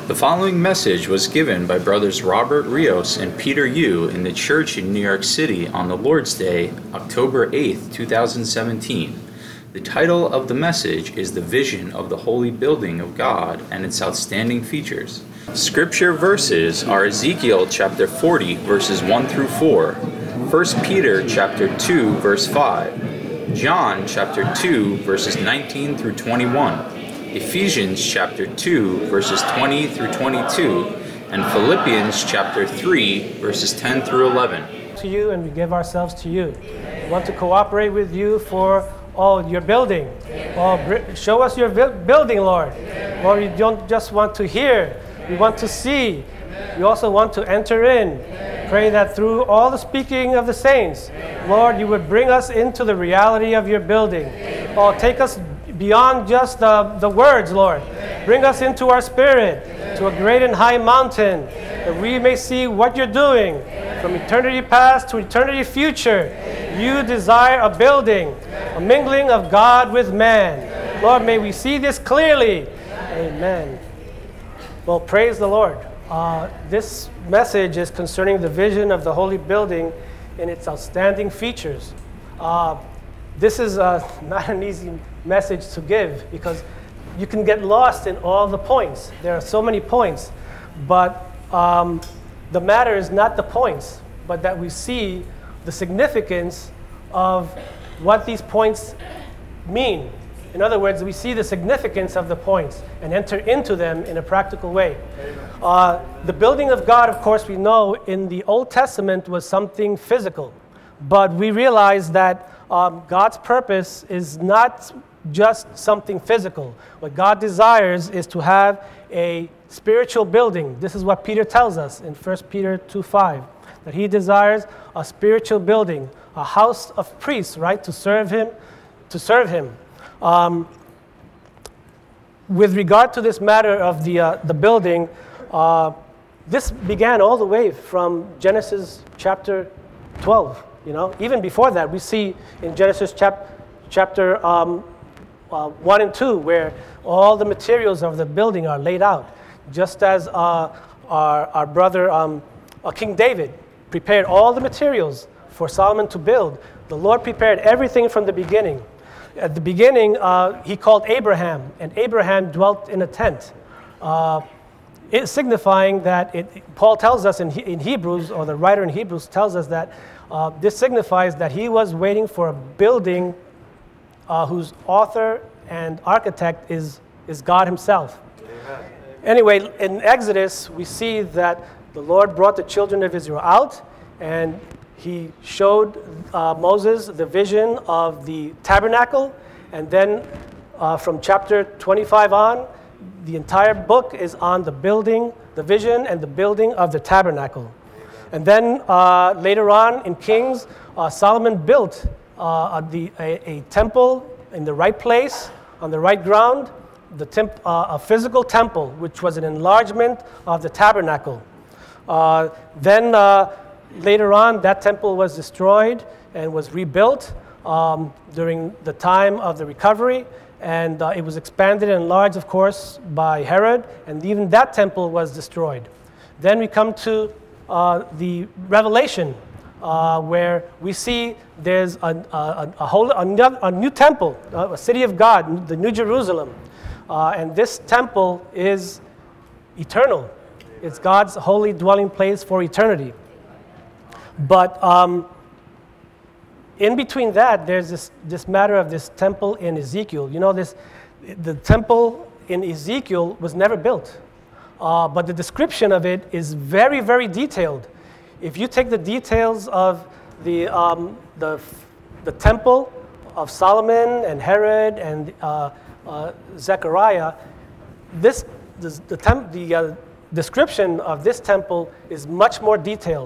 The following message was given by brothers Robert Rios and Peter Yu in the church in New York City on the Lord's Day, October 8th, 2017. The title of the message is The Vision of the Holy Building of God and its Outstanding Features. Scripture verses are Ezekiel chapter 40, verses 1 through 4, 1 Peter chapter 2, verse 5, John chapter 2, verses 19 through 21, Ephesians chapter 2, verses 20 through 22, and Philippians chapter 3, verses 10 through 11. To you, and we give ourselves to you. We want to cooperate with you for your building. Show us your building, Lord. Lord, we don't just want to hear, we want to see. We also want to enter in. Pray that through all the speaking of the saints, Lord, you would bring us into the reality of your building. Take us beyond just the words, Lord. Bring us into our spirit, to a great and high mountain, that we may see what you're doing. From eternity past to eternity future, you desire a building, a mingling of God with man. Lord, may we see this clearly. Amen. Well, praise the Lord. This message is concerning the vision of the holy building and its outstanding features. This is not an easy message to give because you can get lost in all the points. There are so many points, but the matter is not the points, but that we see the significance of what these points mean. In other words, we see the significance of the points and enter into them in a practical way. The building of God, of course, we know in the Old Testament was something physical, but we realize that God's purpose is not just something physical. What God desires is to have a spiritual building. This is what Peter tells us in 1 Peter 2:5, that he desires a spiritual building, a house of priests, right, to serve him. With regard to this matter of the building, this began all the way from Genesis chapter 12. Even before that, we see in Genesis chapter 1 and 2, where all the materials of the building are laid out, just as our brother King David prepared all the materials for Solomon to build. The Lord prepared everything from the beginning. At the beginning, he called Abraham, and Abraham dwelt in a tent. It signifying that Paul tells us in Hebrews, or the writer in Hebrews tells us that this signifies that he was waiting for a building whose author and architect is God himself. Amen. Anyway, in Exodus, we see that the Lord brought the children of Israel out, and he showed Moses the vision of the tabernacle, and then from chapter 25 on, the entire book is on the building, the vision and the building of the tabernacle. And then later on in Kings, Solomon built a temple in the right place, on the right ground, a physical temple, which was an enlargement of the tabernacle. Then later on, that temple was destroyed and was rebuilt during the time of the recovery, and it was expanded and enlarged, of course, by Herod, and even that temple was destroyed. Then we come to the Revelation, where we see there's a new temple, a city of God, the New Jerusalem, and this temple is eternal. It's God's holy dwelling place for eternity. But in between that, there's this matter of this temple in Ezekiel. The temple in Ezekiel was never built. But the description of it is very, very detailed. If you take the details of the temple of Solomon and Herod and Zechariah, the description of this temple is much more detailed.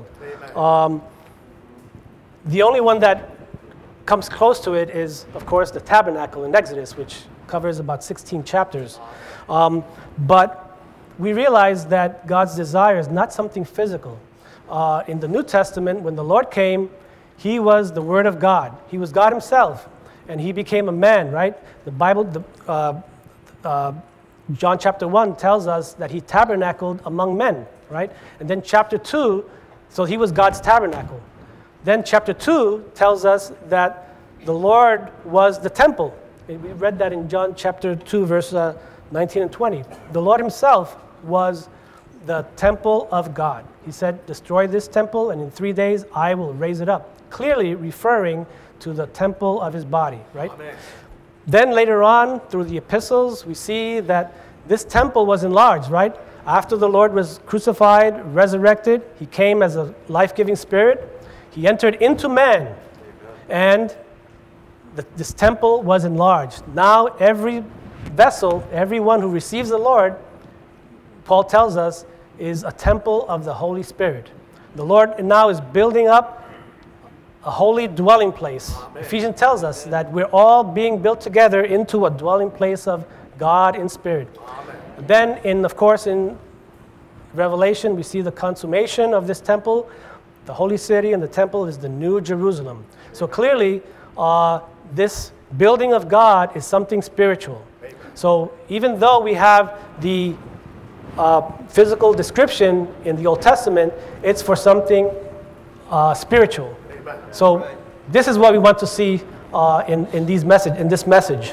The only one that comes close to it is, of course, the tabernacle in Exodus, which covers about 16 chapters. But we realize that God's desire is not something physical. In the New Testament, when the Lord came, he was the Word of God. He was God himself, and he became a man, right? The Bible John chapter 1 tells us that he tabernacled among men, right? And then chapter 2, so he was God's tabernacle. Then chapter 2 tells us that the Lord was the temple. We read that in John chapter 2, verse 19 and 20. The Lord himself was the temple of God. He said, destroy this temple, and in 3 days I will raise it up. Clearly referring to the temple of his body, right? Amen. Then later on, through the epistles, we see that this temple was enlarged, right? After the Lord was crucified, resurrected, he came as a life-giving spirit. He entered into man, and this temple was enlarged. Now every vessel, everyone who receives the Lord, Paul tells us, is a temple of the Holy Spirit. The Lord now is building up a holy dwelling place. Amen. Ephesians tells us that we're all being built together into a dwelling place of God in spirit. Amen. Then, of course, in Revelation, we see the consummation of this temple. The holy city and the temple is the New Jerusalem. So clearly, this building of God is something spiritual. Amen. So even though we have the physical description in the Old Testament, it's for something spiritual. Amen. So this is what we want to see in this message.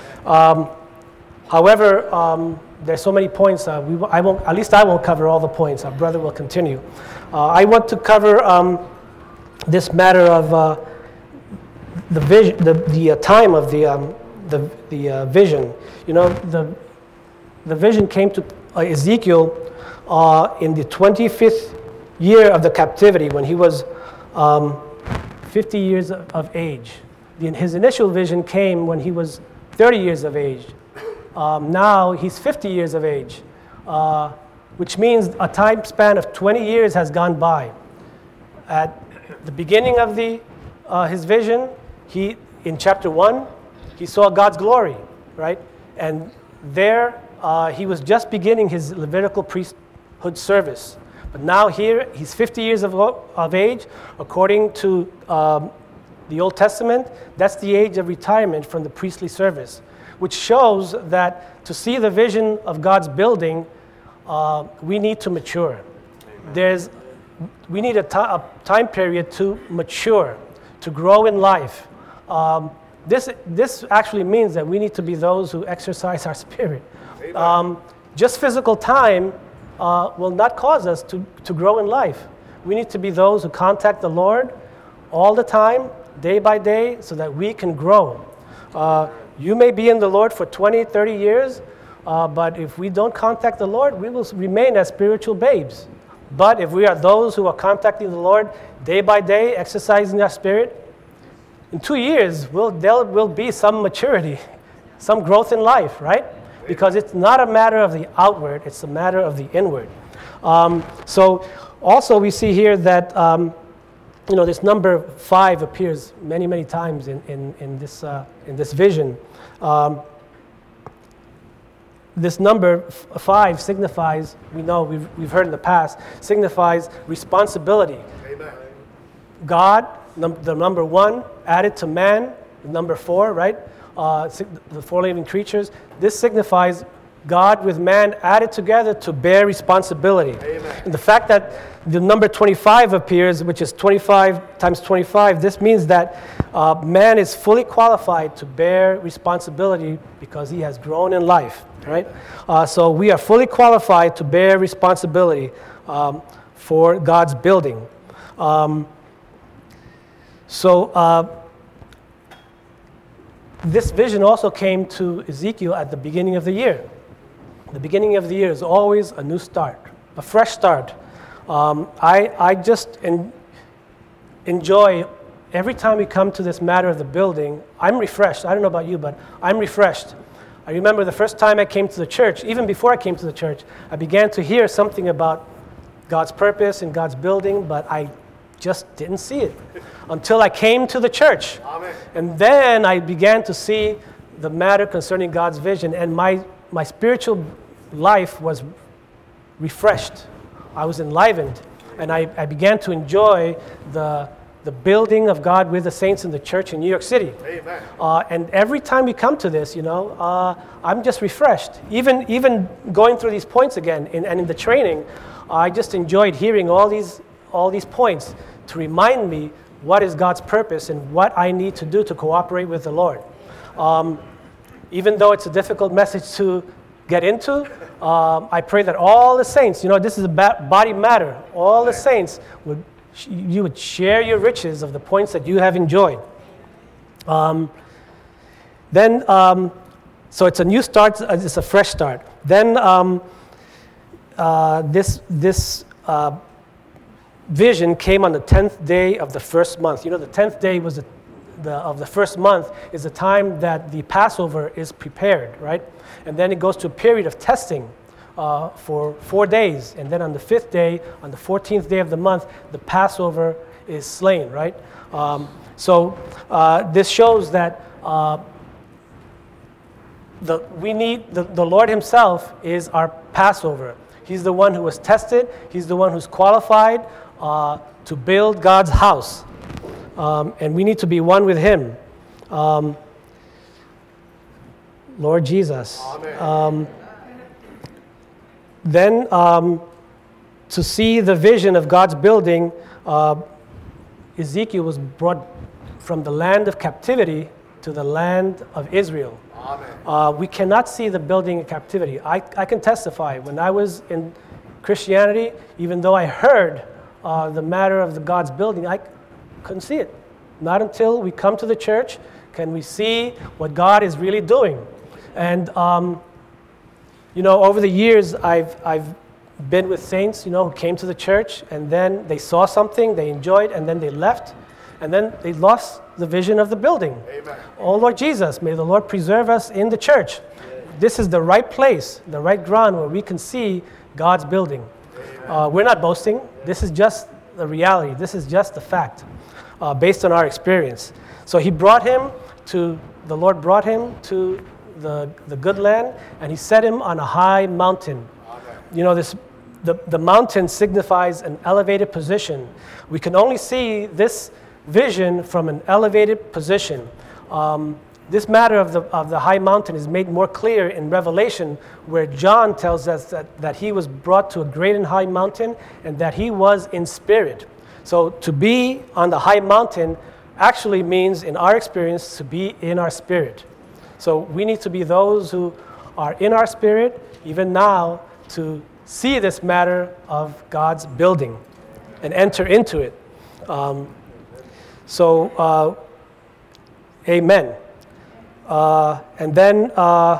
However, there's so many points. I won't cover all the points. Our brother will continue. I want to cover this matter of the vision, the time of the vision. You know, the vision came to Ezekiel in the 25th year of the captivity, when he was 50 years of age. His initial vision came when he was 30 years of age. Now he's 50 years of age, which means a time span of 20 years has gone by. At the beginning of his vision, in chapter 1, he saw God's glory, right? And there he was just beginning his Levitical priesthood service. But now here, he's 50 years of age. According to the Old Testament, that's the age of retirement from the priestly service, which shows that to see the vision of God's building, we need to mature. We need a time period to mature, to grow in life. This actually means that we need to be those who exercise our spirit. Just physical time will not cause us to grow in life. We need to be those who contact the Lord all the time, day by day, so that we can grow. You may be in the Lord for 20, 30 years, but if we don't contact the Lord, we will remain as spiritual babes. But if we are those who are contacting the Lord day by day, exercising our spirit, in 2 years, there will be some maturity, some growth in life, right? Because it's not a matter of the outward, it's a matter of the inward. So also we see here that this number 5 appears many, many times in this vision. This number 5 signifies, we've heard in the past, signifies responsibility. Amen. God, the number 1, added to man, the number 4, right? The 4 living creatures. This signifies God with man added together to bear responsibility. Amen. And the fact that the number 25 appears, which is 25 times 25, this means that man is fully qualified to bear responsibility because he has grown in life, right? So we are fully qualified to bear responsibility for God's building. This vision also came to Ezekiel at the beginning of the year. The beginning of the year is always a new start, a fresh start. I just enjoy every time we come to this matter of the building. I'm refreshed. I don't know about you, but I'm refreshed. I remember the first time I came to the church, even before I came to the church, I began to hear something about God's purpose and God's building, but I just didn't see it until I came to the church. Amen. And then I began to see the matter concerning God's vision, and my spiritual life was refreshed. I was enlivened, and I began to enjoy the the building of God with the saints in the church in New York City. Amen. And every time we come to this, I'm just refreshed. Even going through these points again, and in the training, I just enjoyed hearing all these points to remind me what is God's purpose and what I need to do to cooperate with the Lord. Even though it's a difficult message to get into, I pray that all the saints, this is a body matter, all the saints you would share your riches of the points that you have enjoyed. So it's a new start, it's a fresh start. Then this vision came on the 10th day of the first month. The 10th day was of the first month is the time that the Passover is prepared, right? And then it goes to a period of testing for 4 days. And then on the 5th day, on the 14th day of the month, the Passover is slain, right? So this shows that the Lord himself is our Passover. He's the one who was tested. He's the one who's qualified to build God's house. And we need to be one with him. Lord Jesus. Amen. Then to see the vision of God's building, Ezekiel was brought from the land of captivity to the land of Israel. Amen. We cannot see the building in captivity. I can testify, when I was in Christianity, even though I heard the matter of the God's building, I couldn't see it. Not until we come to the church can we see what God is really doing. And over the years, I've been with saints, who came to the church, and then they saw something, they enjoyed, and then they left, and then they lost the vision of the building. Amen. Oh, Lord Jesus, may the Lord preserve us in the church. This is the right place, the right ground where we can see God's building. We're not boasting. This is just the reality. This is just the fact, based on our experience. So the Lord brought him to the good land, and he set him on a high mountain. The mountain signifies an elevated position. We can only see this vision from an elevated position. This matter of the high mountain is made more clear in Revelation, where John tells us that he was brought to a great and high mountain and that he was in spirit. So to be on the high mountain actually means, in our experience, to be in our spirit. So we need to be those who are in our spirit, even now, to see this matter of God's building and enter into it. Amen. And then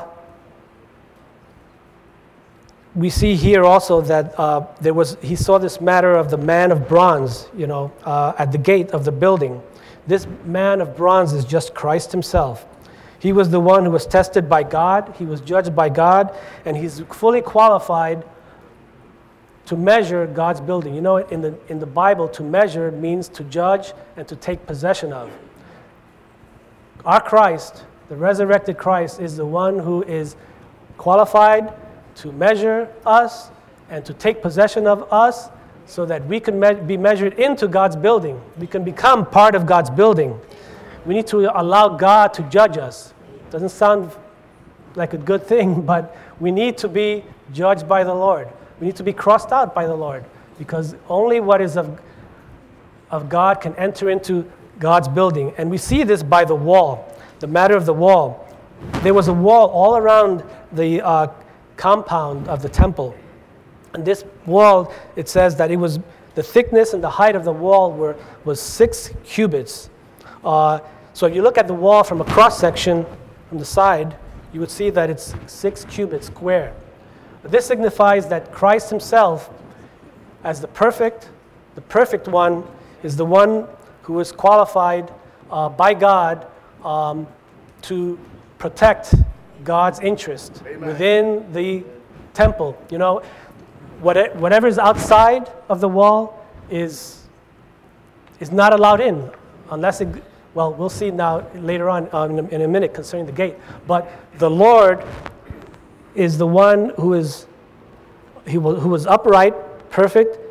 we see here also that he saw this matter of the man of bronze, at the gate of the building. This man of bronze is just Christ himself. He was the one who was tested by God. He was judged by God, and he's fully qualified to measure God's building. In the Bible, to measure means to judge and to take possession of. Our Christ, the resurrected Christ, is the one who is qualified to measure us and to take possession of us so that we can be measured into God's building. We can become part of God's building. We need to allow God to judge us. Doesn't sound like a good thing, but we need to be judged by the Lord. We need to be crossed out by the Lord, because only what is of God can enter into God's building. And we see this by the wall, the matter of the wall. There was a wall all around the compound of the temple. And this wall, it says that it was, the thickness and the height of the wall was 6 cubits. So if you look at the wall from a cross-section from the side, you would see that it's 6 cubits square. This signifies that Christ himself, as the perfect one, is the one who is qualified by God to protect God's interest within the temple. Whatever is outside of the wall is not allowed in, unless it. Well, we'll see now later on in a minute concerning the gate. But the Lord is the one who was upright, perfect.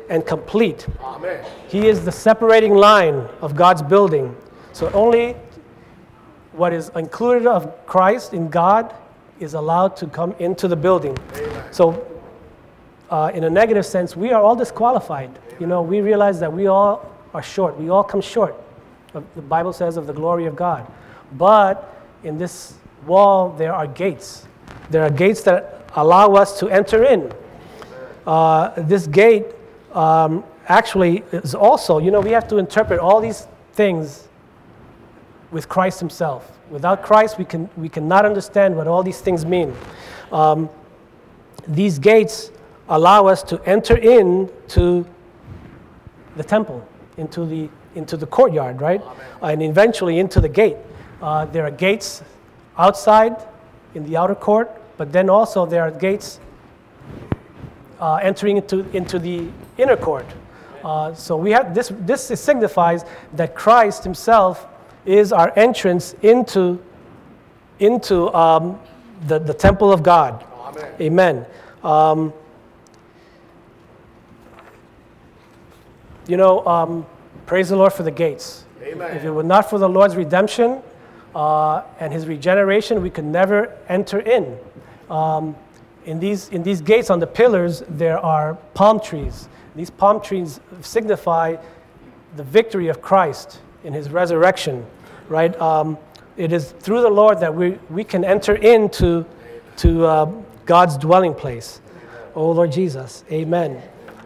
and complete. Amen. He is the separating line of God's building. So only what is included of Christ in God is allowed to come into the building. Amen. So in a negative sense, we are all disqualified. We realize that we all are short. We all come short. The Bible says of the glory of God. But in this wall, there are gates. There are gates that allow us to enter in. This gate actually is also, we have to interpret all these things with Christ himself. Without Christ, we cannot understand what all these things mean. These gates allow us to enter into the temple, into the courtyard, right? And eventually into the gate. There are gates outside in the outer court, but then also there are gates entering into the inner court. So we have this signifies that Christ himself is our entrance into the temple of God. Amen. Amen. Praise the Lord for the gates. Amen. If it were not for the Lord's redemption and his regeneration, we could never enter in. In these gates on the pillars, there are palm trees. These palm trees signify the victory of Christ in his resurrection, right? It is through the Lord that we can enter into God's dwelling place. Oh, Lord Jesus, amen.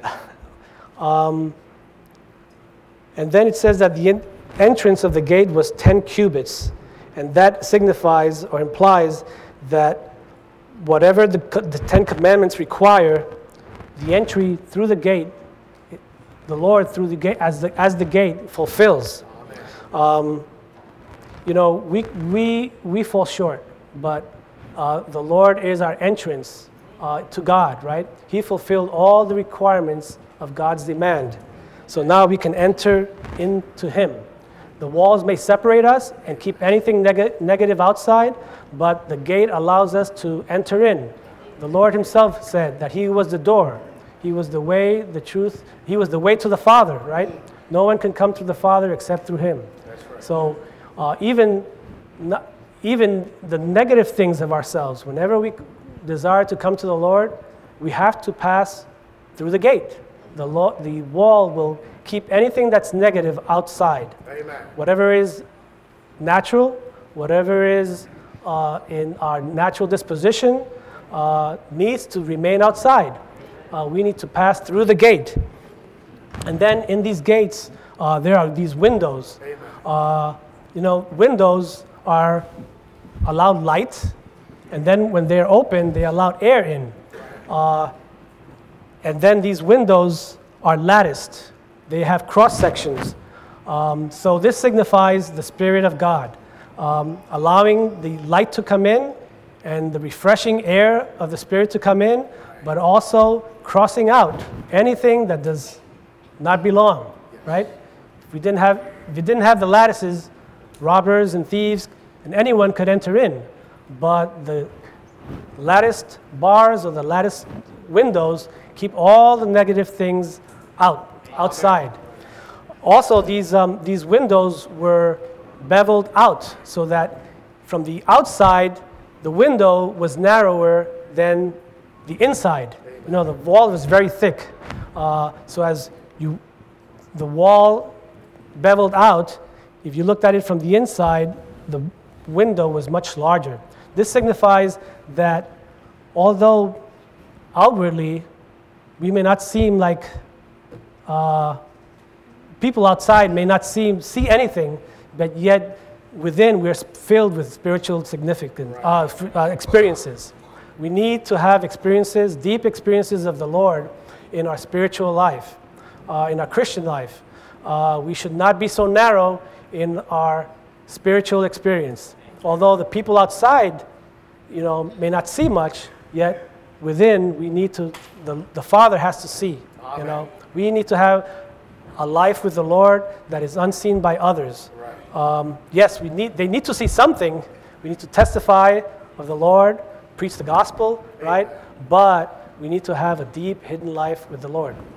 And then it says that the entrance of the gate was 10 cubits, and that signifies or implies that whatever the 10 commandments require, the entry through the gate, the Lord through the gate as the gate fulfills. We fall short, but the Lord is our entrance to God, right? He fulfilled all the requirements of God's demand. So now we can enter into him. The walls may separate us and keep anything negative outside, but the gate allows us to enter in. The Lord himself said that he was the door. He was the way, the truth. He was the way to the Father, right? No one can come to the Father except through him. That's right. So even the negative things of ourselves, whenever we desire to come to the Lord, we have to pass through the gate. The wall will keep anything that's negative outside. Amen. Whatever is natural, whatever is in our natural disposition, needs to remain outside. We need to pass through the gate. And then in these gates, there are these windows. Windows are allowed light, and then when they're open, they allow air in. And then these windows are latticed. They have cross sections. So this signifies the Spirit of God, allowing the light to come in and the refreshing air of the Spirit to come in, but also crossing out anything that does not belong, right? If we didn't have the lattices, robbers and thieves and anyone could enter in. But the latticed bars or the latticed windows keep all the negative things outside. Also, these windows were beveled out so that from the outside, the window was narrower than the inside. The wall was very thick. So as the wall beveled out, if you looked at it from the inside, the window was much larger. This signifies that although outwardly we may not seem like people outside may not see anything, but yet within we're filled with spiritual significance, experiences. We need to have experiences, deep experiences of the Lord in our spiritual life, in our Christian life. We should not be so narrow in our spiritual experience. Although the people outside, may not see much, yet within we need to, the Father has to see. Amen. We need to have a life with the Lord that is unseen by others. Right. Yes, they need to see something. We need to testify of the Lord, preach the gospel, right? But we need to have a deep hidden life with the Lord.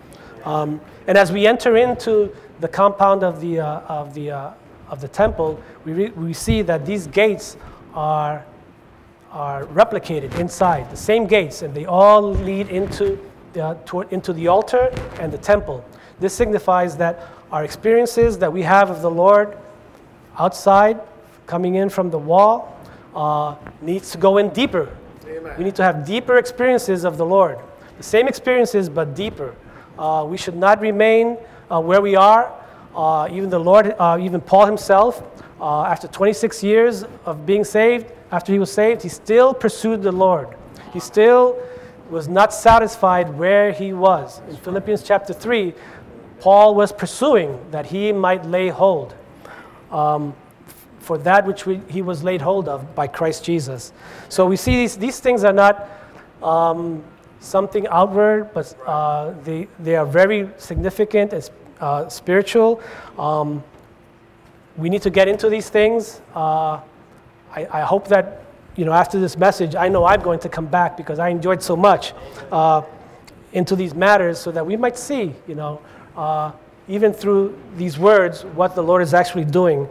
And as we enter into the compound of the temple, we see that these gates are replicated inside, the same gates, and they all lead into the altar and the temple. This signifies that our experiences that we have of the Lord outside, coming in from the wall, needs to go in deeper. Amen. We need to have deeper experiences of the Lord. The same experiences, but deeper. We should not remain where we are. Even the Lord, even Paul himself, after 26 years of being saved, after he was saved, he still pursued the Lord. He still was not satisfied where he was. In Philippians chapter 3, Paul was pursuing that he might lay hold for that which he was laid hold of by Christ Jesus. So we see these things are not something outward, but they are very significant and spiritual. We need to get into these things. I hope that, after this message, I know I'm going to come back because I enjoyed so much into these matters so that we might see, even through these words, what the Lord is actually doing.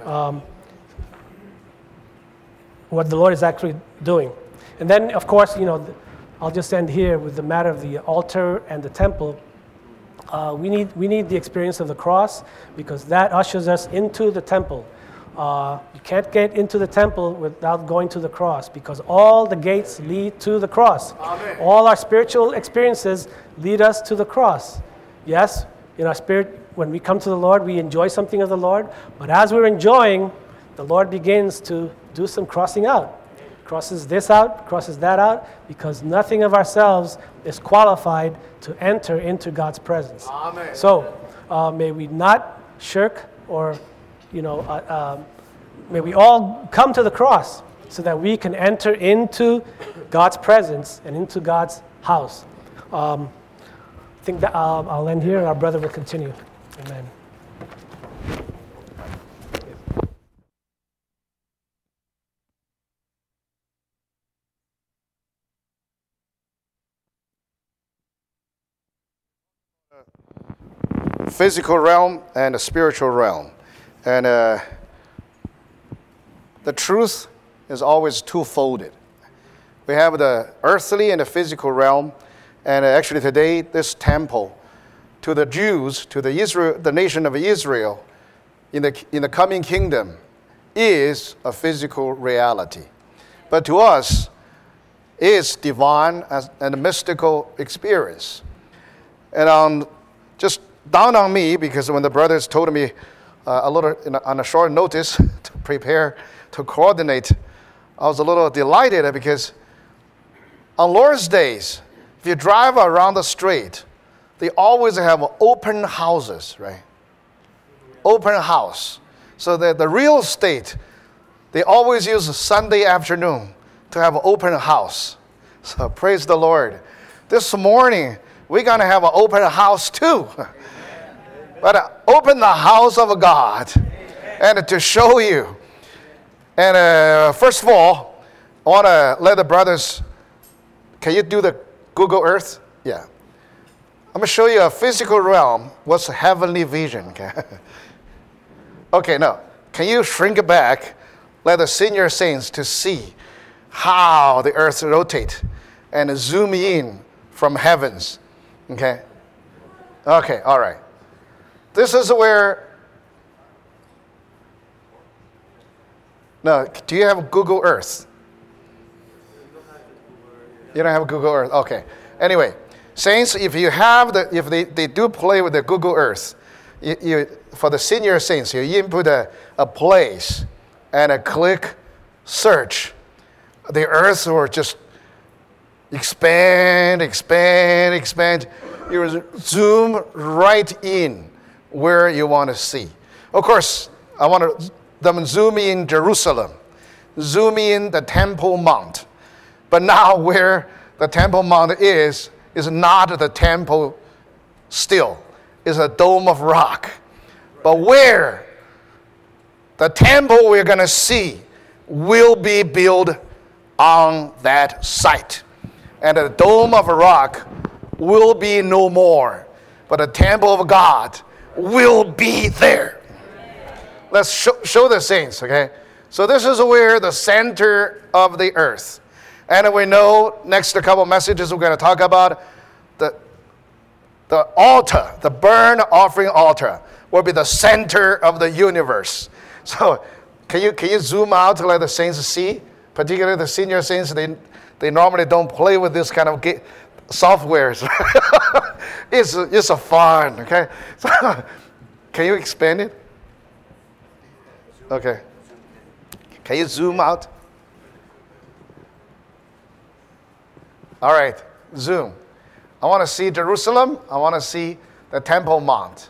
What the Lord is actually doing. And then, of course, I'll just end here with the matter of the altar and the temple. We need the experience of the cross because that ushers us into the temple. You can't get into the temple without going to the cross because all the gates lead to the cross. Amen. All our spiritual experiences lead us to the cross. Yes, in our spirit, when we come to the Lord, we enjoy something of the Lord. But as we're enjoying, the Lord begins to do some crossing out. Crosses this out, crosses that out, because nothing of ourselves is qualified to enter into God's presence. Amen. So may we not shirk or, may we all come to the cross so that we can enter into God's presence and into God's house. I think that I'll end here and our brother will continue. Amen. Physical realm and the spiritual realm. And the truth is always two-folded. We have the earthly and the physical realm. And actually today, this temple, to the Jews, to the nation of Israel, in the coming kingdom, is a physical reality. But to us, it's divine and a mystical experience. And just dawned on me, because when the brothers told me a little on a short notice to prepare, to coordinate, I was a little delighted because on Lord's days, if you drive around the street, they always have open houses, right? Open house. So that the real estate, they always use Sunday afternoon to have an open house. So praise the Lord. This morning, we're going to have an open house too. But open the house of God and to show you. And first of all, I want to let the brothers, can you do the Google Earth? Yeah. I'm going to show you a physical realm. What's a heavenly vision? Okay, no. Can you shrink it back? Let the senior saints to see how the earth rotates and zoom in from heavens. Okay? Okay, all right. This is where... No, do you have Google Earth? You don't have Google Earth? Okay. Anyway, saints, if you have if they do play with the Google Earth, you for the senior saints, you input a place and a click search. The earth will just expand. You zoom right in where you want to see. Of course, I want them zoom in Jerusalem, zoom in the Temple Mount. But now where the Temple Mount is not the temple still. It's a dome of rock. But where the temple we're going to see will be built on that site. And the dome of rock will be no more. but the temple of God will be there. Let's show the saints, okay? So this is where the center of the earth. And we know next couple messages we're going to talk about the altar, the burnt offering altar will be the center of the universe. So can you zoom out to let the saints see? Particularly the senior saints, they normally don't play with this kind of softwares. It's a fun, okay? So, can you expand it? Okay. Can you zoom out? All right, zoom. I want to see Jerusalem. I want to see the Temple Mount.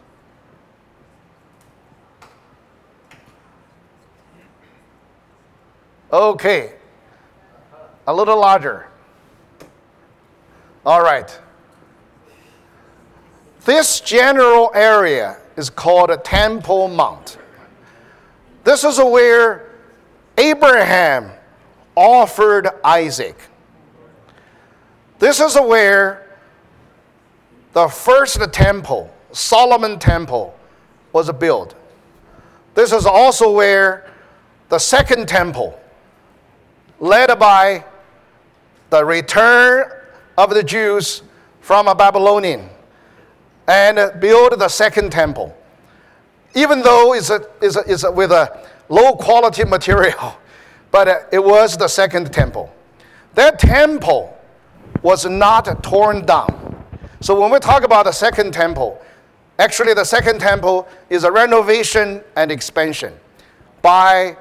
Okay. A little larger. All right. This general area is called a Temple Mount. This is where Abraham offered Isaac. This is where the first temple, Solomon Temple, was built. This is also where the second temple, led by the return of the Jews from Babylonian, and build the second temple. Even though it's with a low quality material, but it was the second temple. That temple was not torn down. So when we talk about the second temple, actually the second temple is a renovation and expansion by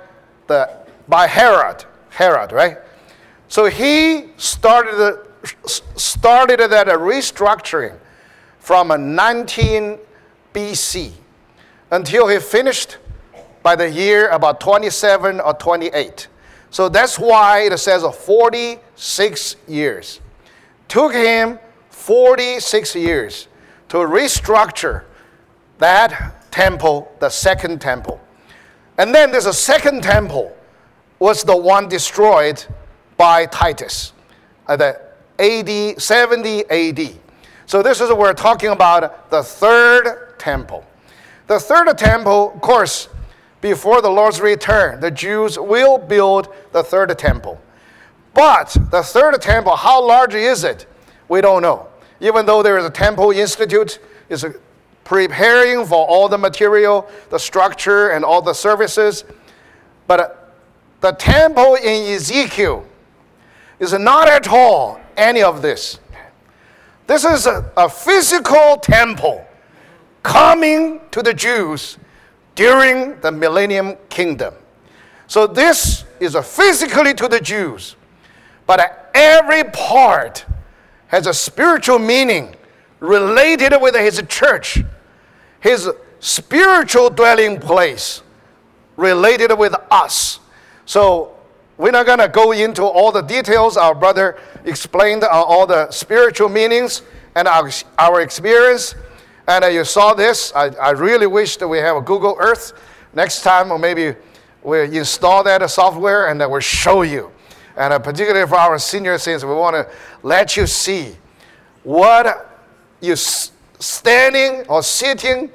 Herod, right? So he started that restructuring from 19 BC until he finished by the year about 27 or 28. So that's why it says 46 years. Took him 46 years to restructure that temple, the second temple. And then there's a second temple, was the one destroyed by Titus at the AD 70 AD. So this is what we're talking about, the third temple. The third temple, of course, before the Lord's return, the Jews will build the third temple. But the third temple, how large is it? We don't know. Even though there is a temple institute, is preparing for all the material, the structure, and all the services. But the temple in Ezekiel is not at all any of this. This is a physical temple coming to the Jews during the Millennium Kingdom. So this is physically to the Jews, but every part has a spiritual meaning related with his church, his spiritual dwelling place related with us. So we're not going to go into all the details. Our brother explained all the spiritual meanings and our experience. And you saw this. I really wish that we have a Google Earth. Next time, or maybe we'll install that software and we'll show you. And particularly for our senior saints, we want to let you see what you standing or sitting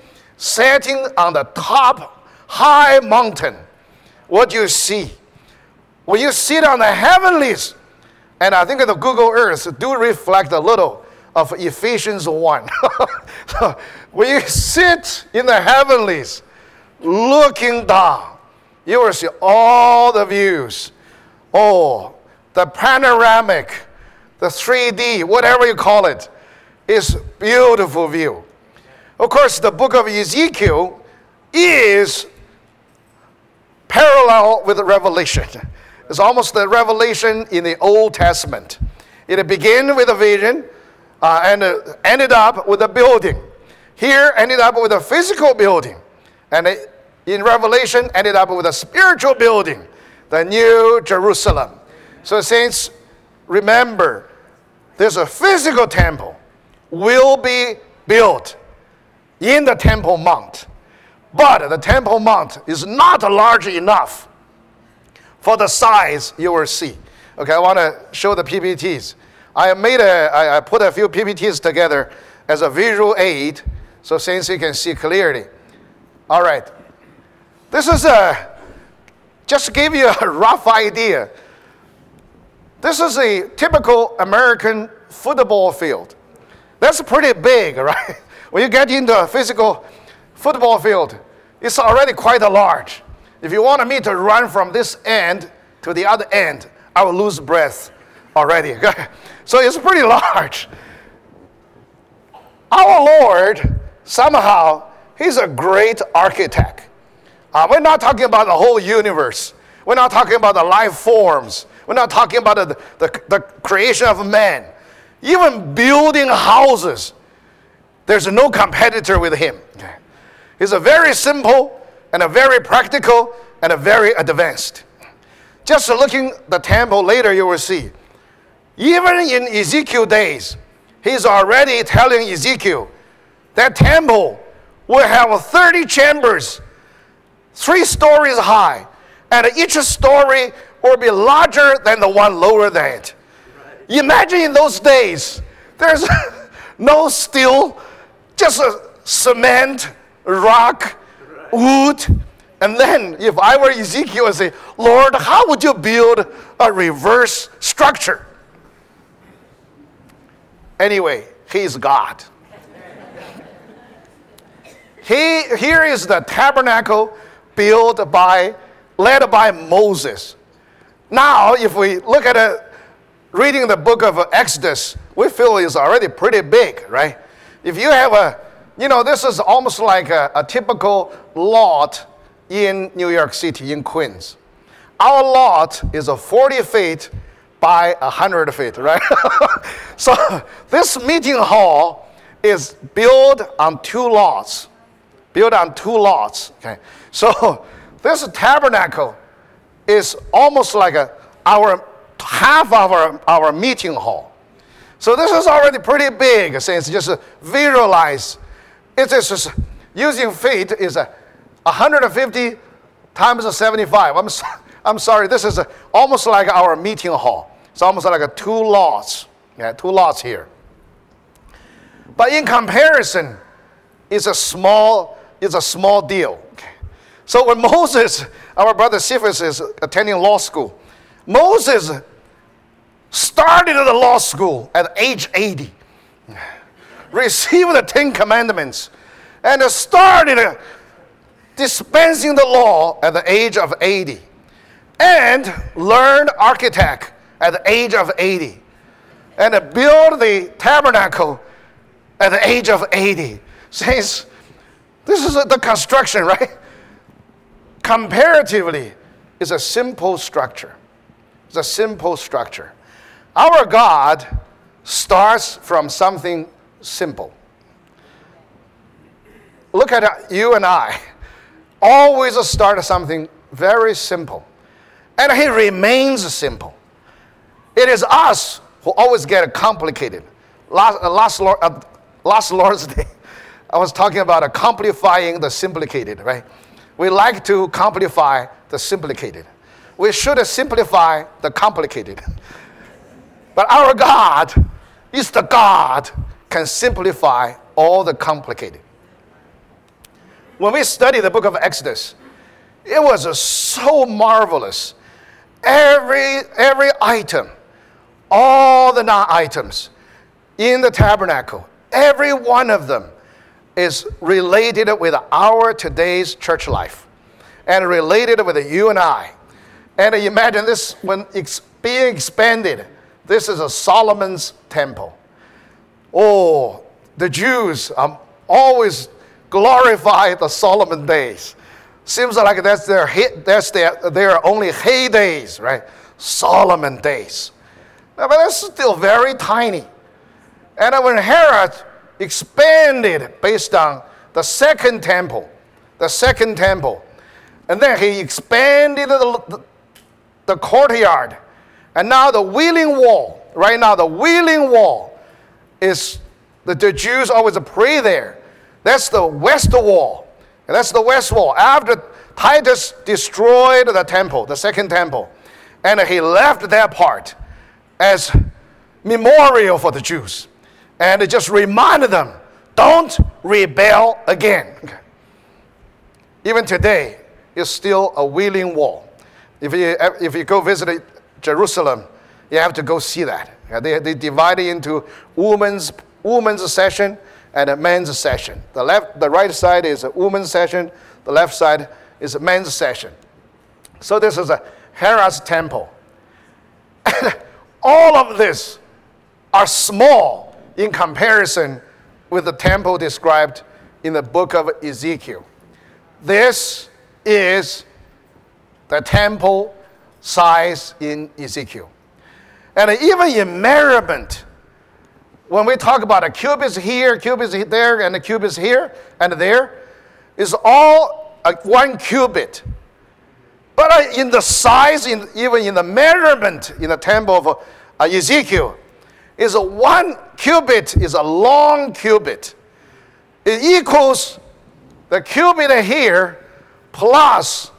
on the top high mountain. What you see. When you sit on the heavenlies, and I think the Google Earth do reflect a little of Ephesians 1. So when you sit in the heavenlies, looking down, you will see all the views. Oh, the panoramic, the 3D, whatever you call it, is beautiful view. Of course, the book of Ezekiel is parallel with the Revelation. It's almost the Revelation in the Old Testament. It began with a vision and ended up with a building. Here ended up with a physical building. And in Revelation ended up with a spiritual building, the New Jerusalem. So saints, remember, there's a physical temple will be built in the Temple Mount. But the Temple Mount is not large enough for the size you will see. Okay, I want to show the PPTs. I put a few PPTs together, as a visual aid, so since you can see clearly. All right. This is just to give you a rough idea. This is a typical American football field. That's pretty big, right? When you get into a physical football field, it's already quite large. If you wanted me to run from this end to the other end, I would lose breath already. So it's pretty large. Our Lord, somehow, He's a great architect. We're not talking about the whole universe. We're not talking about the life forms. We're not talking about the creation of man. Even building houses, there's no competitor with Him. He's a very simple and a very practical and a very advanced. Just looking at the temple later, you will see. Even in Ezekiel days, He's already telling Ezekiel that temple will have 30 chambers, 3 stories high, and each story will be larger than the one lower than it. Imagine in those days, there's no steel, just a cement, rock, wood. And then if I were Ezekiel, I'd say, Lord, how would you build a reverse structure? Anyway, He's God. Here is the tabernacle led by Moses. Now, if we look at it, reading the book of Exodus, we feel it's already pretty big, right? If you have this is almost like a typical lot in New York City, in Queens. Our lot is 40 feet by 100 feet, right? So this meeting hall is built on 2 lots. Okay. So this tabernacle is almost like half of our meeting hall. So this is already pretty big, since just visualize. It is just using feet is 150 times 75. I'm sorry, this is almost like our meeting hall. It's almost like 2 lots. Yeah, 2 lots here. But in comparison, it's a small deal. Okay. So when Moses, our brother Cephas, is attending law school, Moses started the law school at age 80, received the 10 Commandments, and started dispensing the law at the age of 80, and learned architect at the age of 80, and built the tabernacle at the age of 80. Since this is the construction, right? Comparatively, it's a simple structure. It's a simple structure. Our God starts from something simple. Look at you and I. Always start something very simple. And He remains simple. It is us who always get complicated. Last Lord's Day, I was talking about complifying the simplicated, right? We like to complify the simplicated. We should simplify the complicated. But our God is the God can simplify all the complicated. When we study the book of Exodus, it was so marvelous. Every item, all the 9 items in the tabernacle, every one of them is related with our today's church life and related with you and I. And imagine this, when it's being expanded, this is a Solomon's temple. Oh, the Jews always glorify the Solomon days. Seems like that's their only heydays, right? Solomon days. But that's still very tiny. And when Herod expanded based on the second temple, and then he expanded the courtyard, and now the Wailing Wall. Right now, the Wailing Wall is the Jews always pray there. That's the west wall. And that's the west wall. After Titus destroyed the temple, the second temple, and he left that part as memorial for the Jews. And it just reminded them don't rebel again. Okay. Even today, it's still a Wailing Wall. If you go visit Jerusalem, you have to go see that. They divide it into women's session and a men's session. The right side is a women's session. The left side is a men's session. So this is a Herod's temple. And all of this are small in comparison with the temple described in the book of Ezekiel. This is the temple size in Ezekiel. And even in measurement, when we talk about a cubit here, cubit there, and a cubit here and there, is all 1 cubit. But in the size, even in the measurement in the temple of Ezekiel, is 1 cubit is a long cubit. It equals the cubit here plus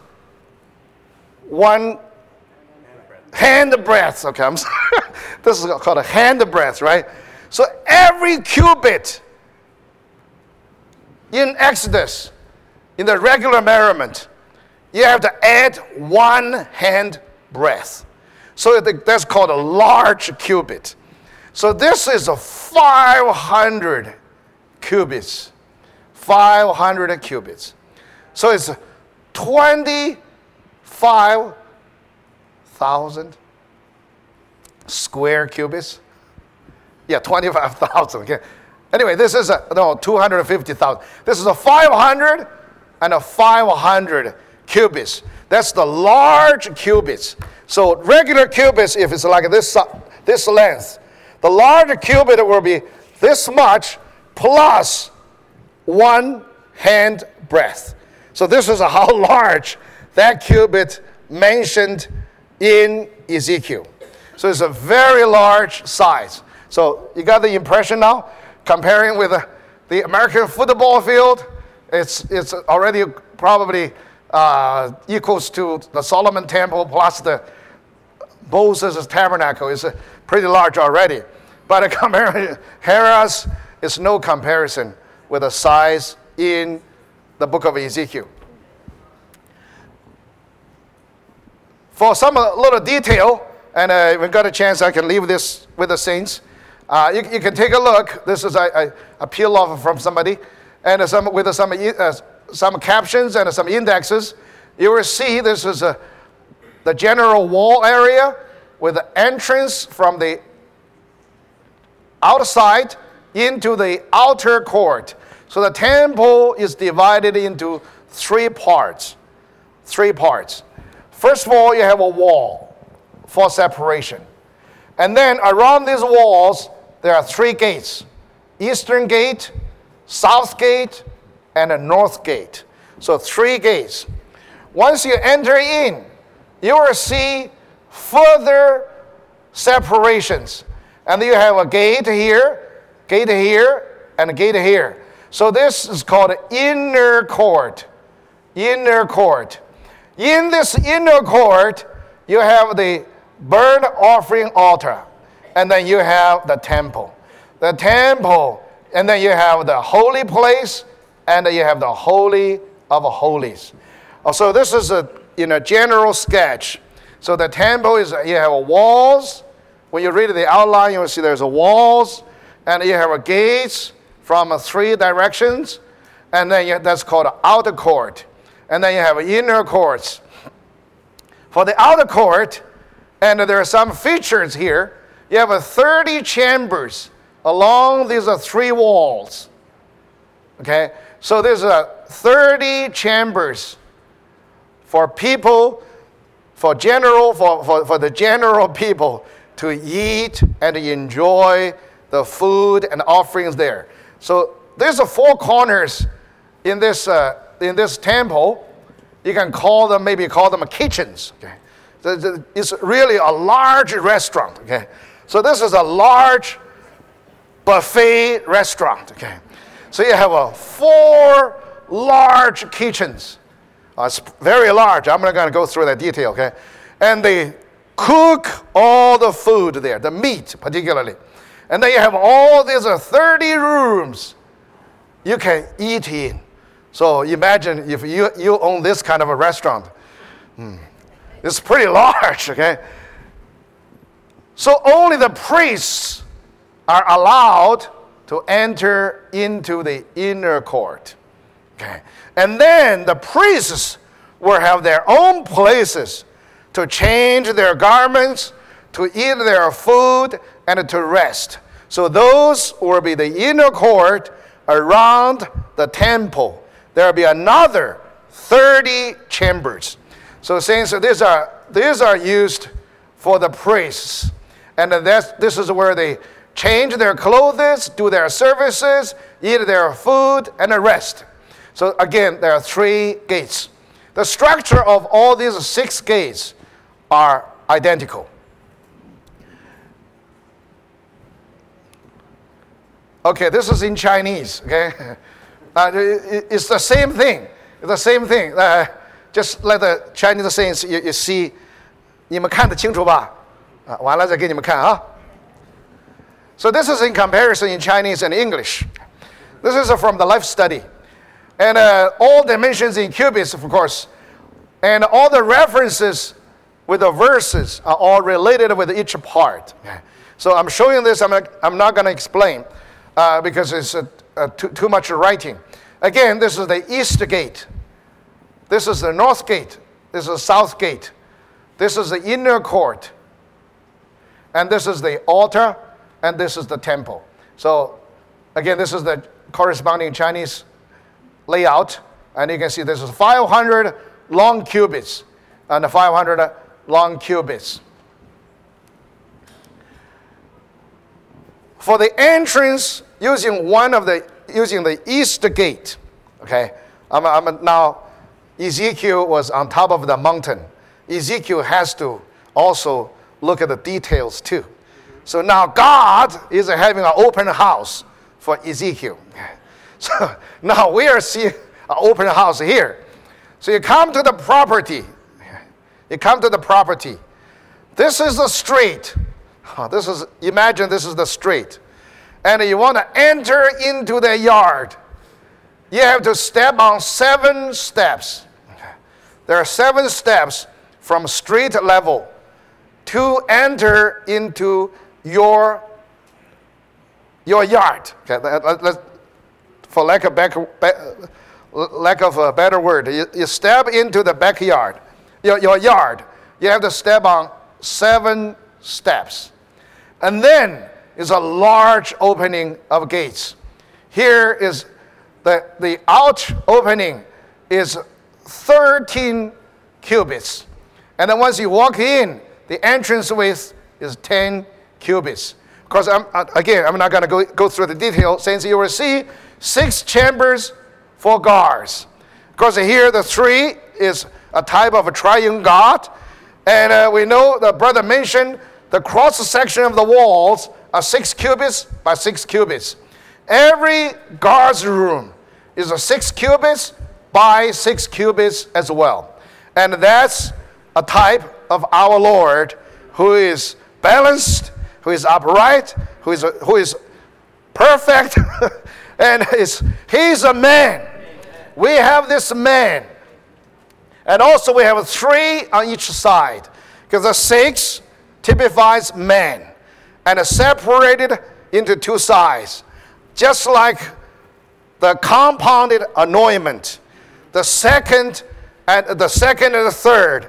1 hand breadth. Okay, I'm sorry. This is called a hand breadth, right? So every cubit in Exodus, in the regular measurement, you have to add 1 hand breadth. So that's called a large cubit. So this is a 500 cubits. 500 cubits. So it's 25,000 square cubits. Yeah, 25,000. Okay. Anyway, this is 250,000. This is a 500 and a 500 cubits. That's the large cubits. So regular cubits, if it's like this length, the larger cubit will be this much plus 1 hand breadth. So this is how large that cubit mentioned in Ezekiel. So it's a very large size. So you got the impression now? Comparing with the American football field, it's already probably equals to the Solomon Temple plus the Moses' tabernacle. It's pretty large already. But Herod's is no comparison with the size in the book of Ezekiel. For some little detail, and if we got a chance, I can leave this with the saints. You can take a look. This is a peel off from somebody, and with some captions and some indexes. You will see this is the general wall area with the entrance from the outside into the outer court. So the temple is divided into 3 parts. 3 parts. First of all, you have a wall for separation. And then around these walls, there are 3 gates. Eastern gate, south gate, and a north gate. So 3 gates. Once you enter in, you will see further separations. And you have a gate here, and a gate here. So this is called inner court. Inner court. In this inner court, you have the burnt offering altar. And then you have the temple. The temple, and then you have the holy place, and then you have the Holy of Holies. So this is a general sketch. So the temple is, you have walls. When you read the outline, you will see there's a walls, and you have a gates from 3 directions, and then that's called outer court. And then you have inner courts. For the outer court, and there are some features here, you have 30 chambers along these 3 walls. Okay, so there's 30 chambers for people, for the general people to eat and enjoy the food and offerings there. So there's 4 corners in this temple. You can call them kitchens. Okay, it's really a large restaurant. Okay, so this is a large buffet restaurant. Okay, so you have 4 large kitchens. It's very large. I'm not going to go through that detail. Okay, and they cook all the food there, the meat particularly. And then you have all these 30 rooms you can eat in. So imagine if you own this kind of a restaurant. It's pretty large, okay? So only the priests are allowed to enter into the inner court. Okay? And then the priests will have their own places to change their garments, to eat their food, and to rest. So those will be the inner court around the temple. There will be another 30 chambers. So saints, these are used for the priests. And this is where they change their clothes, do their services, eat their food, and rest. So again, there are 3 gates. The structure of all these 6 gates are identical. Okay, this is in Chinese, okay? It's the same thing. It's the same thing. Just let the Chinese saints you see. 你们看得清楚吧？完了再给你们看啊。So this is in comparison in Chinese and English. This is from the life study. And all dimensions in cubits, of course. And all the references with the verses are all related with each part. So I'm showing this, I'm not going to explain because it's too much writing. Again, this is the east gate. This is the north gate. This is the south gate. This is the inner court. And this is the altar. And this is the temple. So again, this is the corresponding Chinese layout. And you can see this is 500 long cubits and 500 long cubits. For the entrance, using the east gate, okay. Now Ezekiel was on top of the mountain. Ezekiel has to also look at the details too. So now God is having an open house for Ezekiel. So now we are seeing an open house here. So you come to the property. You come to the property. This is the street. Imagine this is the street. And you want to enter into the yard. You have to step on 7 steps. There are 7 steps from street level to enter into your yard. Okay, for lack of a better word, you step into the backyard, your yard. You have to step on 7 steps. And then is a large opening of gates. Here is the out opening is 13 cubits. And then once you walk in, the entrance width is 10 cubits. Of course, I'm not going to go through the detail, since you will see 6 chambers for guards. Of course, here the 3 is a type of a triune God. And we know the brother mentioned the cross section of the walls are 6 cubits by 6 cubits. Every guard's room is a 6 cubits by 6 cubits as well. And that's a type of our Lord, who is balanced, who is upright, who is perfect, and he's a man. We have this man. And also we have 3 on each side, because the 6 typifies man, and separated into 2 sides, just like the compounded anointment. The second and the third,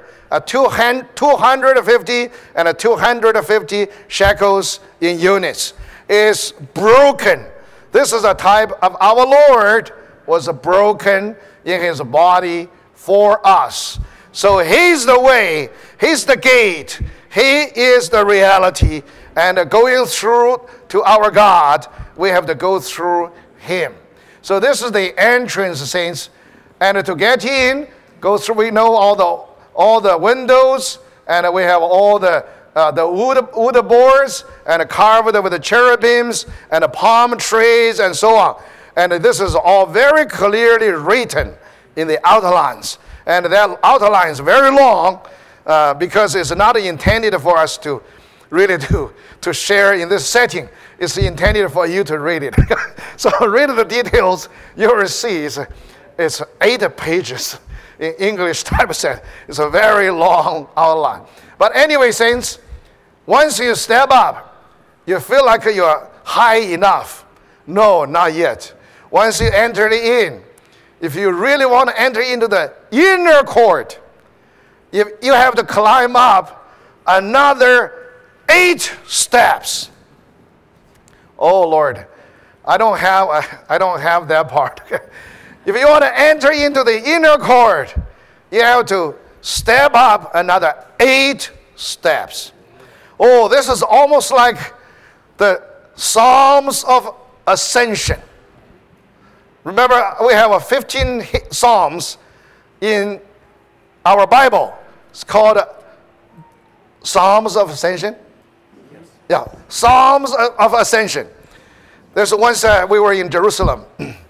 250 and 250 shekels in units, is broken. This is a type of our Lord was broken in his body for us. So he's the way, he's the gate, he is the reality. And going through to our God, we have to go through him. So this is the entrance, saints. And to get in, go through, we know all the windows, and we have all the wood boards, and carved with the cherubims, and the palm trees, and so on. And this is all very clearly written in the outlines. And that outline is very long, because it's not intended for us to really to share in this setting. It's intended for you to read it. So read the details. You will see it's 8 pages in English typeset. It's a very long outline. But anyway, saints, once you step up, you feel like you're high enough. No, not yet. Once you enter in, if you really want to enter into the inner court, you have to climb up another 8 steps. Oh Lord, I don't have that part. If you want to enter into the inner court, you have to step up another 8 steps. Oh, this is almost like the Psalms of Ascension. Remember, we have 15 Psalms in our Bible. It's called Psalms of Ascension. Yeah, Psalms of Ascension. There's once we were in Jerusalem.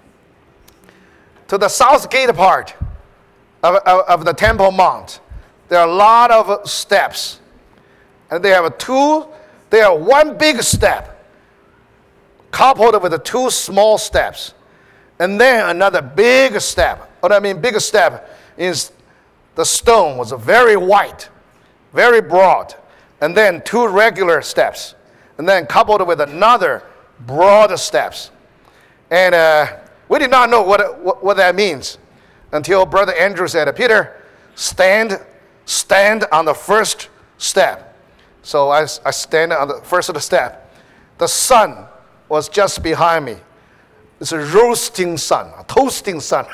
To the south gate part of the Temple Mount, there are a lot of steps. And they have one big step, coupled with 2 small steps. And then another big step. What I mean big step is the stone was very white, very broad. And then 2 regular steps. And then coupled with another broad steps. And we did not know what that means until Brother Andrew said, Peter, stand on the first step. So I stand on the first step. The sun was just behind me. It's a roasting sun, a toasting sun.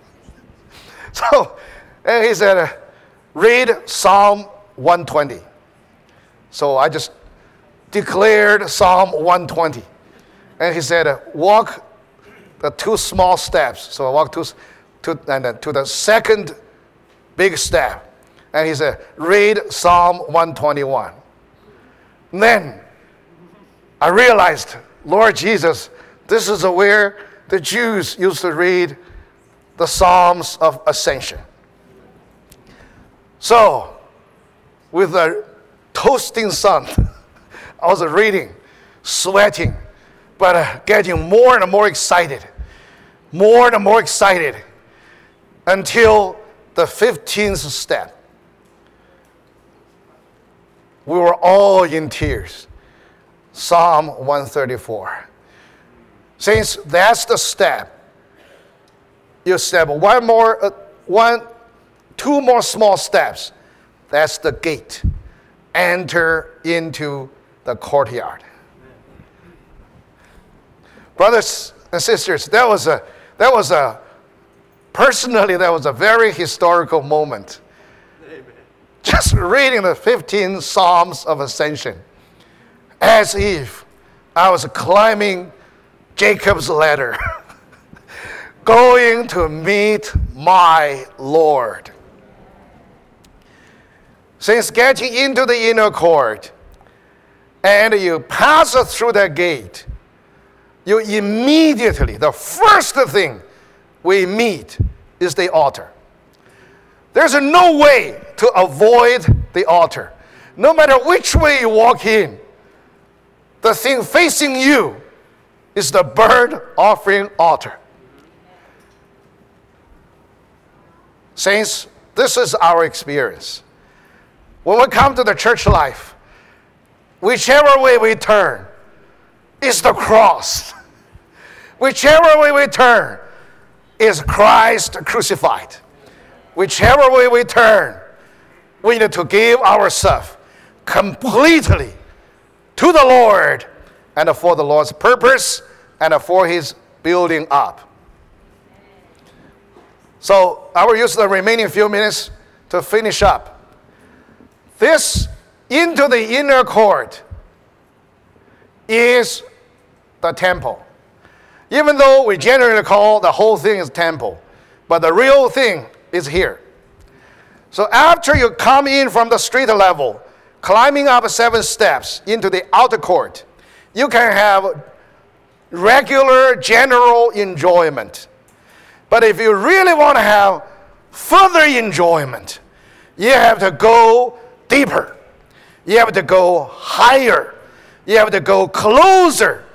So, and he said, read Psalm 120. So I just declared Psalm 120. And he said, walk the 2 small steps. So I walked to the second big step. And he said, read Psalm 121. And then I realized, Lord Jesus, this is where the Jews used to read the Psalms of Ascension. So, with the toasting sun, I was reading, sweating, but getting more and more excited, until the 15th step. We were all in tears. Psalm 134. Since that's the step, you step 2 more small steps. That's the gate. Enter into the courtyard. Brothers and sisters, that was a very historical moment. Amen. Just reading the 15 Psalms of Ascension, as if I was climbing Jacob's ladder, going to meet my Lord. Since getting into the inner court, and you pass through that gate, you immediately, the first thing we meet is the altar. There's no way to avoid the altar. No matter which way you walk in, the thing facing you is the burnt offering altar. Saints, this is our experience. When we come to the church life, whichever way we turn is the cross. Whichever way we turn is Christ crucified. Whichever way we turn, we need to give ourselves completely to the Lord and for the Lord's purpose and for His building up. So I will use the remaining few minutes to finish up. This into the inner court is the temple. Even though we generally call the whole thing is temple, but the real thing is here. So after you come in from the street level, climbing up 7 steps into the outer court, you can have regular general enjoyment. But if you really want to have further enjoyment, you have to go deeper. You have to go higher. You have to go closer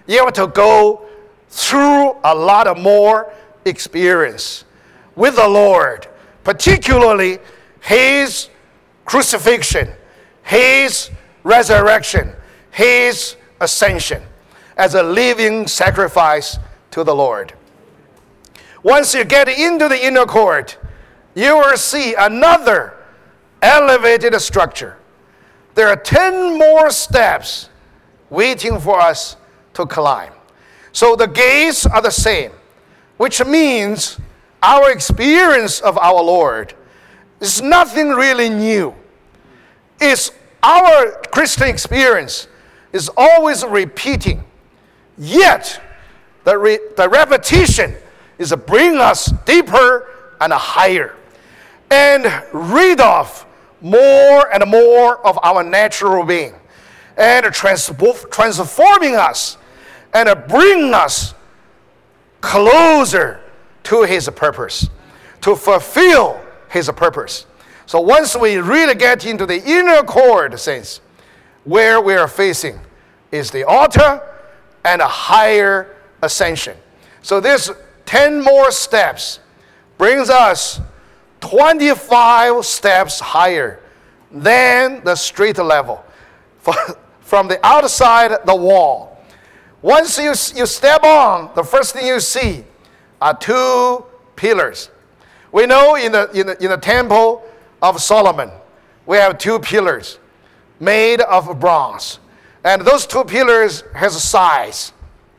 You have to go through a lot of more experience with the Lord, particularly His crucifixion, His resurrection, His ascension as a living sacrifice to the Lord. Once you get into the inner court, you will see another elevated structure. There are 10 more steps waiting for us to climb. So the gates are the same, which means our experience of our Lord is nothing really new. It's our Christian experience is always repeating. Yet, the repetition is to bring us deeper and higher and rid of more and more of our natural being and transforming us and bring us closer to His purpose, to fulfill His purpose. So once we really get into the inner court, saints, where we are facing is the altar and a higher ascension. So this 10 more steps brings us 25 steps higher than the street level from the outside the wall. Once you step on, the first thing you see are 2 pillars. We know in the temple of Solomon, we have 2 pillars made of bronze. And those 2 pillars has a size,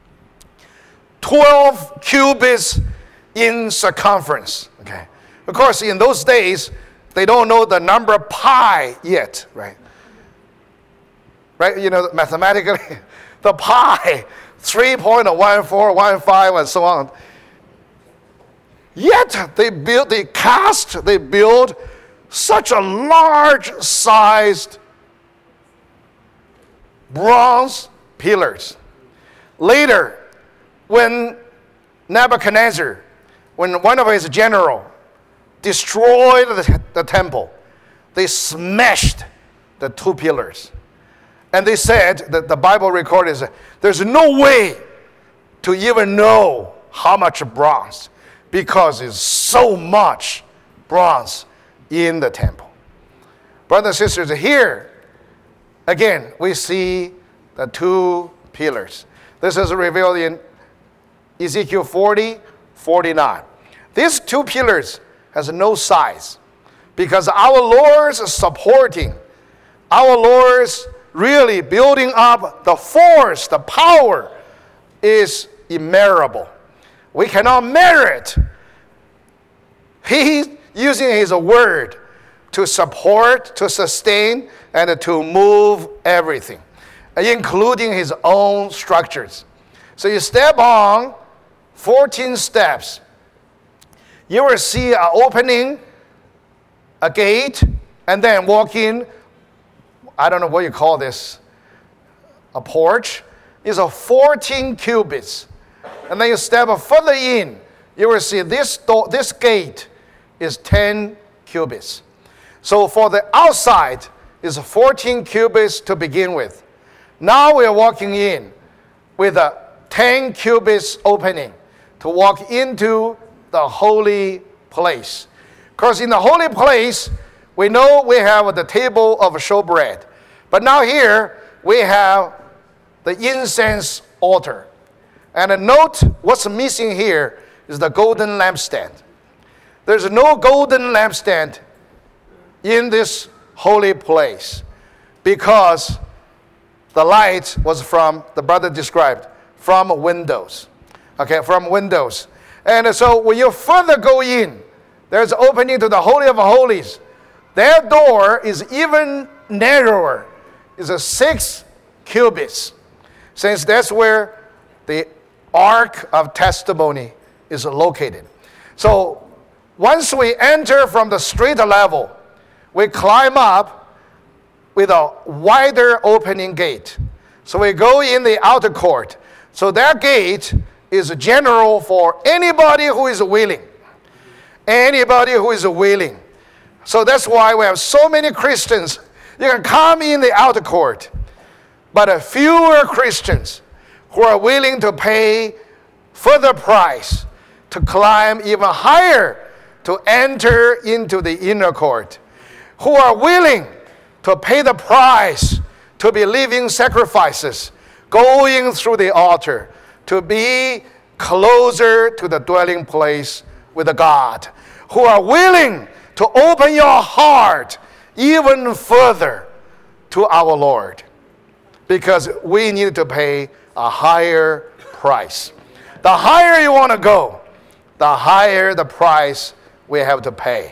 12 cubits in circumference. Okay. Of course, in those days, they don't know the number pi yet, right? Right? You know, mathematically, the pi, 3.1415 and so on. Yet they build such a large-sized bronze pillars. Later, when Nebuchadnezzar, when one of his generals destroyed the temple, they smashed the 2 pillars. And they said, that the Bible records, there's no way to even know how much bronze, because there's so much bronze in the temple. Brothers and sisters, here, again, we see the 2 pillars. This is revealed in Ezekiel 40:49. These 2 pillars has no size, because our Lord's supporting, our Lord's really building up the force, the power is immeasurable. We cannot merit. He's using His word to support, to sustain, and to move everything, including His own structures. So you step on 14 steps. You will see an opening, a gate, and then walk in. I don't know what you call this, a porch. It's a 14 cubits. And then you step further in, you will see this gate is 10 cubits. So for the outside is 14 cubits to begin with. Now we are walking in with a 10 cubits opening to walk into the holy place. Because in the holy place, we know we have the table of showbread. But now here, we have the incense altar. And note what's missing here is the golden lampstand. There's no golden lampstand in this holy place because the light was from, the brother described, from windows. Okay, from windows. And so when you further go in, there's an opening to the Holy of Holies. Their door is even narrower. It's 6 cubits, since that's where the Ark of Testimony is located. So once we enter from the street level, we climb up with a wider opening gate. So we go in the outer court. So that gate is general for anybody who is willing. Anybody who is willing. So that's why we have so many Christians. You can come in the outer court, but fewer Christians who are willing to pay further price to climb even higher to enter into the inner court, who are willing to pay the price to be living sacrifices, going through the altar, to be closer to the dwelling place with God, who are willing to open your heart even further to our Lord, because we need to pay a higher price. The higher you want to go, the higher the price we have to pay.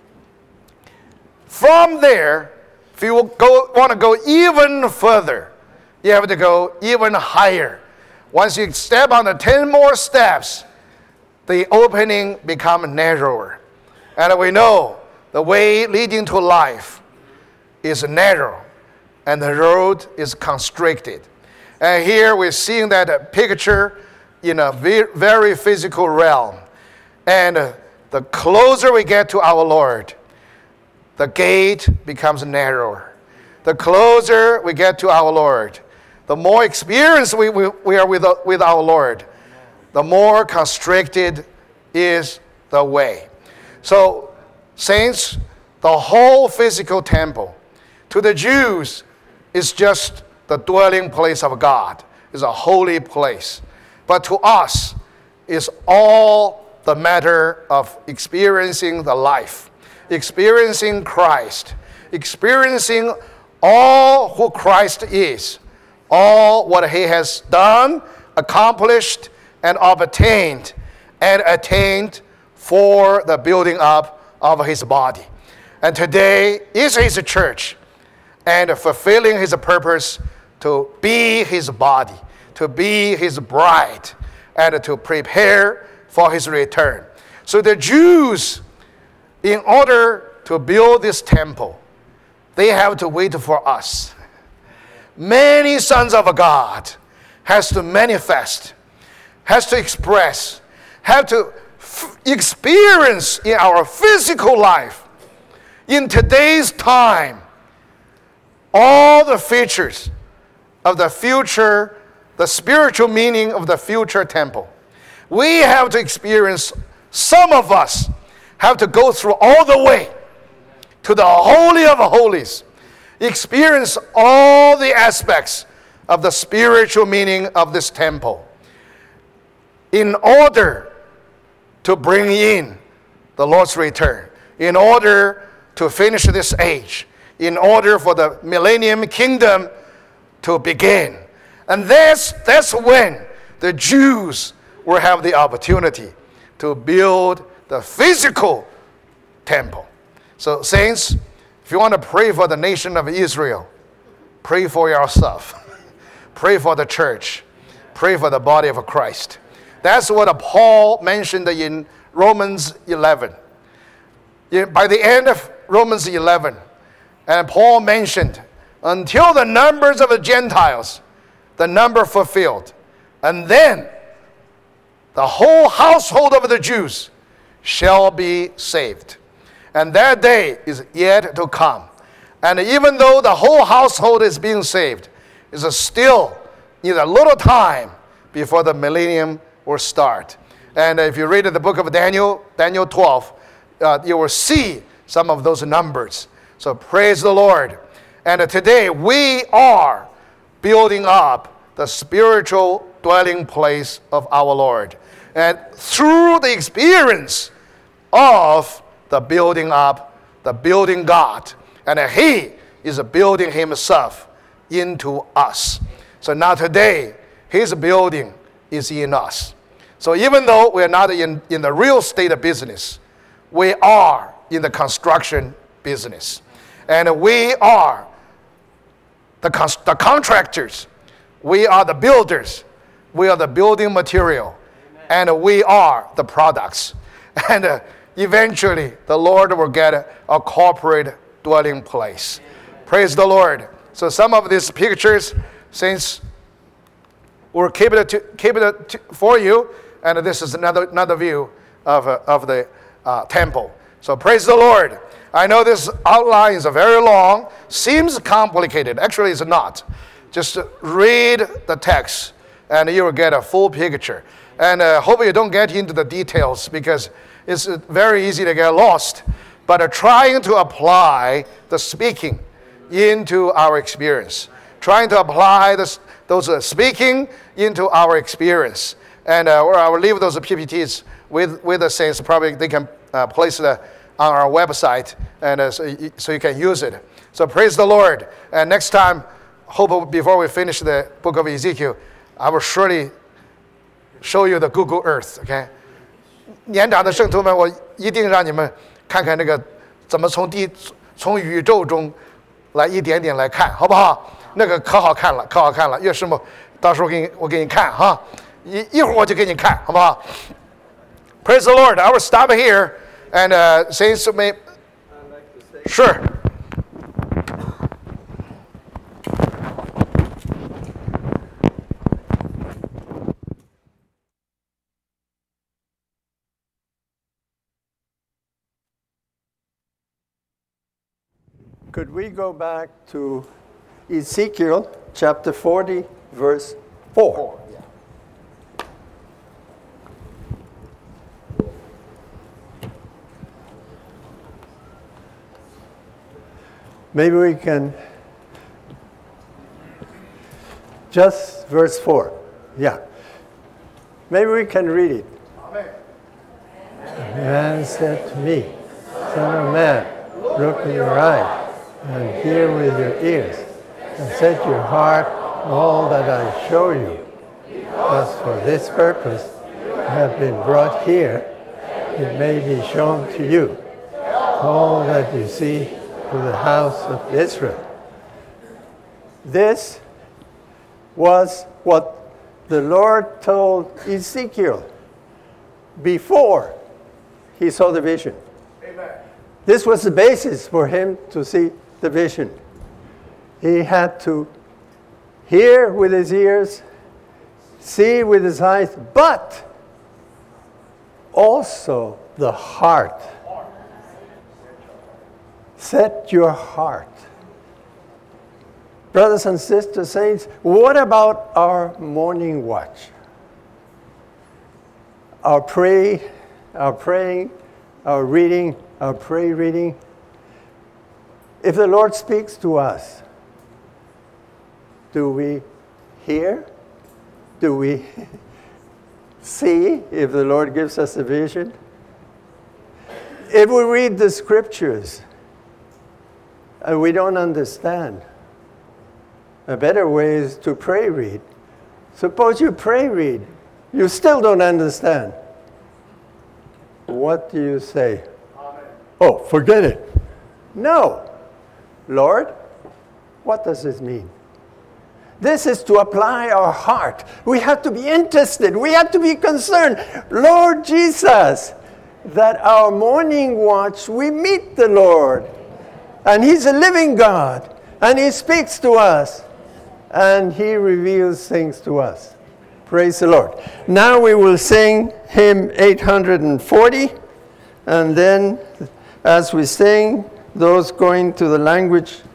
From there, if you want to go even further, you have to go even higher. Once you step on the 10 more steps, the opening becomes narrower. And we know the way leading to life is narrow, and the road is constricted. And here we're seeing that picture in a very physical realm. And the closer we get to our Lord, the gate becomes narrower. The closer we get to our Lord, the more experienced we are with our Lord, the more constricted is the way. So, saints, the whole physical temple, to the Jews, is just the dwelling place of God. It's a holy place. But to us, it's all the matter of experiencing the life, experiencing Christ, experiencing all who Christ is, all what he has done, accomplished, and obtained, and attained for the building up of his body. And today is his church, and fulfilling his purpose to be his body, to be his bride, and to prepare for his return. So the Jews, in order to build this temple, they have to wait for us. Many sons of God has to manifest, has to express, have to experience in our physical life, in today's time, all the features of the future, the spiritual meaning of the future temple. We have to experience, some of us have to go through all the way to the Holy of Holies, experience all the aspects of the spiritual meaning of this temple in order to bring in the Lord's return, in order to finish this age, in order for the millennium kingdom to begin. And that's when the Jews will have the opportunity to build the physical temple. So saints, if you want to pray for the nation of Israel, pray for yourself. Pray for the church. Pray for the body of Christ. That's what Paul mentioned in Romans 11. By the end of Romans 11, and Paul mentioned, until the numbers of the Gentiles, the number fulfilled, and then the whole household of the Jews shall be saved. And that day is yet to come. And even though the whole household is being saved, it's still need a little time before the millennium will start. And if you read the book of Daniel 12, you will see some of those numbers. So praise the Lord. And today we are building up the spiritual dwelling place of our Lord. And through the experience of the building up, the building God, and he is building himself into us. So now today, his building is in us. So even though we're not in the real estate business, we are in the construction business. And we are the contractors. We are the builders. We are the building material. Amen. And we are the products. And eventually, the Lord will get a corporate dwelling place. Amen. Praise the Lord. So some of these pictures, since we'll keep it for you, and this is another view of the temple. So praise the Lord. I know this outline is very long, seems complicated. Actually, it's not. Just read the text and you will get a full picture. And hope you don't get into the details because it's very easy to get lost. But trying to apply the speaking into our experience. Trying to apply those speaking into our experience. And or I will leave those PPTs with the saints. Probably they can place it on our website, and so you can use it. So praise the Lord. And next time, hope before we finish the book of Ezekiel, I will surely show you the Google Earth. Okay， 年长的圣徒们，我一定让你们看看这个怎么从宇宙中来一点点来看，好不好？那个可好看了，可好看了。岳师母，到时候我给你看哈，一会儿我就给你看，好不好 ？Praise the Lord. I will stop here, and saints may. Sure. Could we go back to Ezekiel chapter 40, verse 4? Maybe we can just verse 4. Yeah. Maybe we can read it. Amen. The man said to me, Son of man, look in your eyes and hear with your ears, and set your heart on all that I show you. Thus for this purpose you have been brought here, it may be shown to you all that you see to the house of Israel. This was what the Lord told Ezekiel before he saw the vision. Amen. This was the basis for him to see the vision. He had to hear with his ears, see with his eyes, but also the heart. Set your heart. Brothers and sisters, saints, what about our morning watch? Our praying, our reading, our prayer reading. If the Lord speaks to us, do we hear? Do we see if the Lord gives us a vision? If we read the scriptures and we don't understand, a better way is to pray read. Suppose you pray read, you still don't understand. What do you say? Amen. Oh, forget it. No. Lord, what does this mean? This is to apply our heart. We have to be interested. We have to be concerned. Lord Jesus, that our morning watch, we meet the Lord. And He's a living God. And He speaks to us. And He reveals things to us. Praise the Lord. Now we will sing hymn 840. And then as we sing, those going to the language